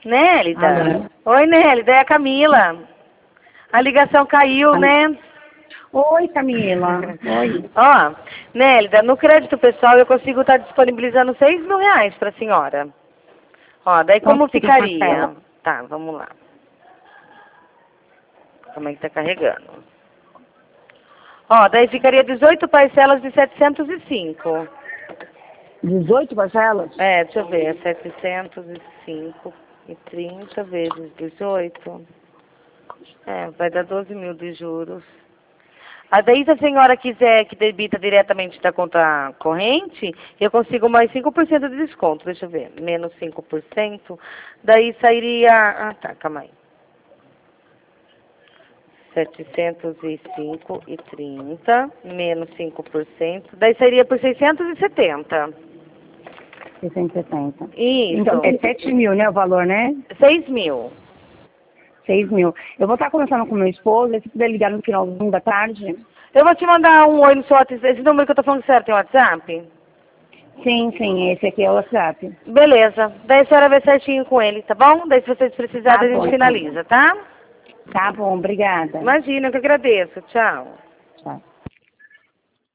Nélida? Alô? Oi, Nélida, é a Camila. A ligação caiu, né? Oi, Camila. Oi. Ó, Nélida, no crédito pessoal eu consigo estar disponibilizando R$ 6.000 para a senhora. Ó, daí como Quanto fica em ficaria? parcela? Tá, vamos lá. Como é que tá carregando? Ó, daí ficaria 18 parcelas de 705. 18 parcelas? É, deixa eu ver, 705,30 vezes 18. É, vai dar 12 mil de juros. Daí, se a senhora quiser que debita diretamente da conta corrente, eu consigo mais 5% de desconto. Deixa eu ver, menos 5%. Daí sairia... Ah, tá, calma aí. 705,30 menos 5%. Daí sairia por 670. 670. Isso. Então, é 7 mil, né, o valor, né? 6 mil. 6 mil. Eu vou estar conversando com meu esposo, se puder ligar no finalzinho da tarde. Eu vou te mandar um oi no seu WhatsApp. Esse número que eu tô falando certo tem WhatsApp? Sim, esse aqui é o WhatsApp. Beleza. Daí a senhora vê certinho com ele, tá bom? Daí se vocês precisarem, a Tá bom, gente então. finaliza, tá? Tá bom, obrigada. Imagina, eu que agradeço. Tchau. Tchau.